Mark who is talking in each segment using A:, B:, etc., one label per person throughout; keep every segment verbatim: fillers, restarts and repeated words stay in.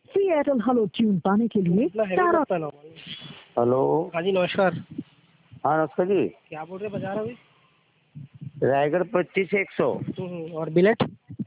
A: सी Airtel hello tune पाने के लिए तारा।
B: हेलो।
C: हाँ जी नमस्कार।
B: हाँ नमस्कार जी।
C: क्या बोल रहे बाजार अभी?
B: रायगढ़ पच्चीस एक सौ
C: और बिलेट?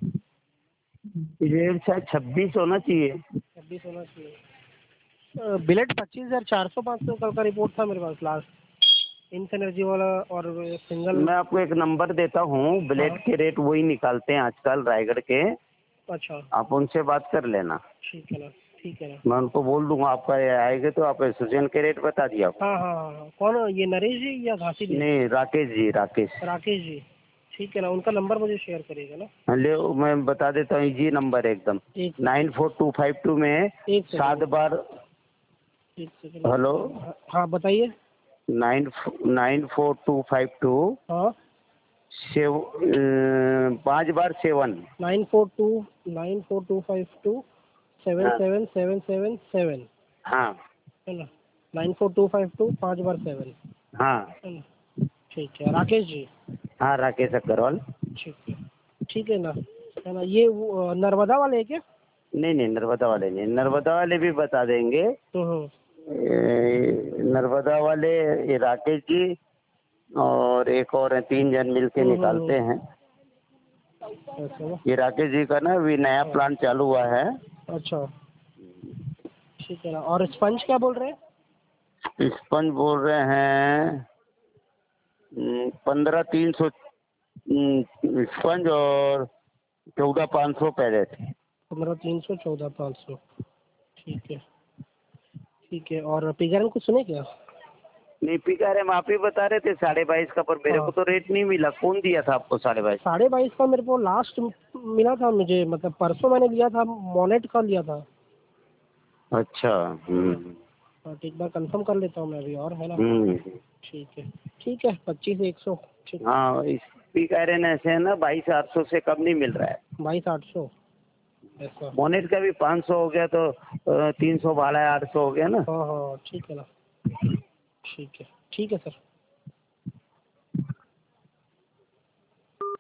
B: रेट शायद छब्बीस होना चाहिए।
C: छब्बीस होना चाहिए। बिलेट पच्चीस हजार चार सौ पाँच सौ कल का रिपोर्ट था मेरे पास लास्ट। इंस एनर्जी वाला और सिंगल।
B: मैं आपको एक नंबर देता हूँ, बिलेट के रेट वही निकालते हैं आजकल रायगढ़ के।
C: अच्छा
B: आप उनसे बात कर लेना।
C: ठीक है ना, ठीक है ना।
B: मैं उनको बोल दूंगा आपका आएगा तो आप एसोसिएशन के रेट बता दिया।
C: हाँ हाँ हाँ। कौन ये नरेश जी या घासी जी?
B: नहीं राकेश जी, राकेश
C: राकेश जी। ठीक है ना, उनका नंबर मुझे शेयर करिएगा ना।
B: ले मैं बता देता हूँ, जी नंबर एकदम
C: एक
B: nine four two five two में
C: एक
B: सात बार।
C: एक सेकंड।
B: हेलो।
C: हाँ बताइए।
B: Nine nine four two five two
C: हाँ
B: सेव पाँच बार seven.
C: Nine four two nine four two five two seven
B: हाँ
C: सेवन सेवन सेवन सेवन
B: हाँ
C: है ना। Nine four two five two पाँच बार सेवन
B: हाँ
C: है ना। ठीक है राकेश जी।
B: हाँ राकेश अग्रवाल।
C: ठीक है ठीक है ना, है ना। ये वो, नर्मदा वाले है क्या?
B: नहीं नहीं नर्मदा वाले नहीं, नर्मदा वाले भी बता देंगे।
C: हम्म
B: ए, नर्मदा वाले ये राकेश जी और एक और है, तीन जन मिलके
C: हम्म,
B: निकालते हैं।
C: ऐसा ना।
B: ये राकेश जी का ना अभी नया प्लान चालू हुआ है।
C: अच्छा ठीक है ना। और स्पंज क्या बोल रहे हैं?
B: स्पंज बोल रहे हैं पंद्रह तीन सौ स्पंज और चौदह पाँच सौ पैरेट।
C: पंद्रह तीन सौ चौदह पाँच सौ। ठीक है ठीक है। और पिगर में कुछ सुने क्या?
B: नहीं पिका रहे, आप ही बता रहे थे साढ़े बाईस का, पर मेरे
C: हाँ।
B: को तो रेट नहीं मिला। कौन दिया था आपको साढ़े बाईस?
C: साढ़े बाईस का मेरे को लास्ट मिला था मुझे, मतलब परसों मैंने लिया था, मोनेट का लिया था।
B: अच्छा। हम्म
C: हाँ तो एक बार कंफर्म कर लेता हूँ मैं अभी, और है ना।
B: हम्म
C: ठीक है ठीक है। पच्चीस एक सौ। ठीक।
B: हाँ इस पिका रहे ऐसे है ना, बाईस आठ सौ से कम नहीं मिल रहा है।
C: बाईस आठ सौ ऐसा।
B: मोनेट का भी पाँच सौ हो गया तो तीन सौ बारह आठ सौ हो गया ना।
C: हाँ हाँ ठीक है ना। ठीक है ठीक है सर।